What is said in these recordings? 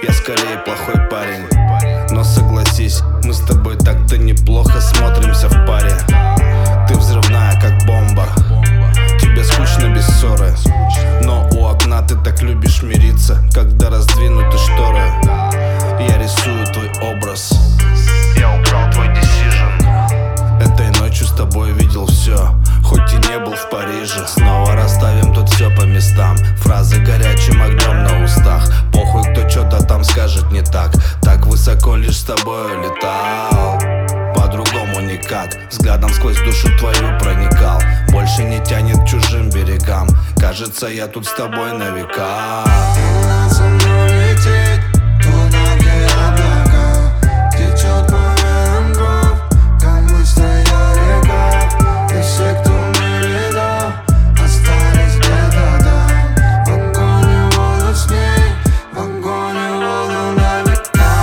Я скорее плохой парень, но согласись, мы с тобой так-то неплохо смотримся в паре. Ты взрывная, как бомба, тебе скучно без ссоры, но у окна ты так любишь мириться, когда раздвинуты шторы. Я рисую твой образ, я украл твой decision. Этой ночью с тобой видел все, хоть и не был в Париже. Снова расставим тут все по местам, фразы горячим огнем на устах. Похуй, кто что-то там скажет не так, так высоко лишь с тобой летал. По-другому никак, взглядом сквозь душу твою проникал. Больше не тянет к чужим берегам, кажется, я тут с тобой на века. Надо со мной лететь туда, где облака, течет по венам кровь, как быстрая река. И все, кто мы рядом, остались где-то там. В огонь и воду с ней, в огонь и воду на века.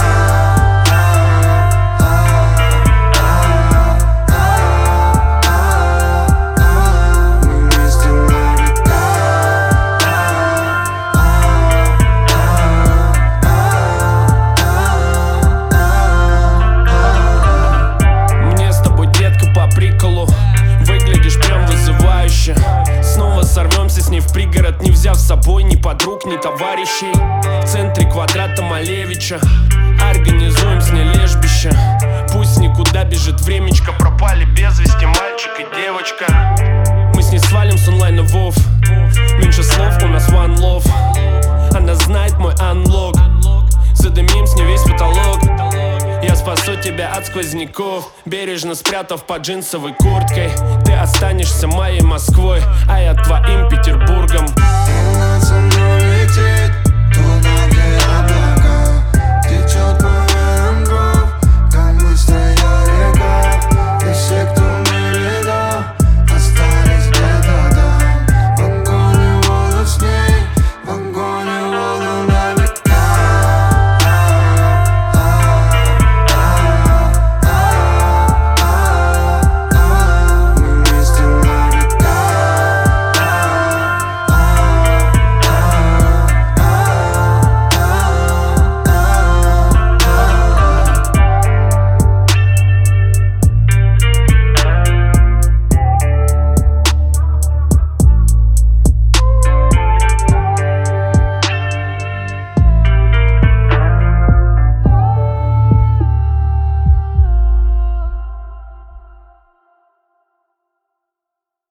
Мы вместе на века. Мне с тобой, детка, по приколу, выглядишь прям вызывающе. Снова сорвемся с ней в пригород, не взяв с собой ни подруг, ни товарищей. В центре квадрата Малевича организуем с ней лежбище. Пусть никуда бежит времечко, пропали без вести мальчик и девочка. Мы с ней свалим с онлайна вов, меньше слов, у нас one love. Она знает мой анлог, задымим с ней весь потолок. Я спасу тебя от сквозняков, бережно спрятав под джинсовой курткой. Ты останешься моей Москвой, а я твоим Петербургом.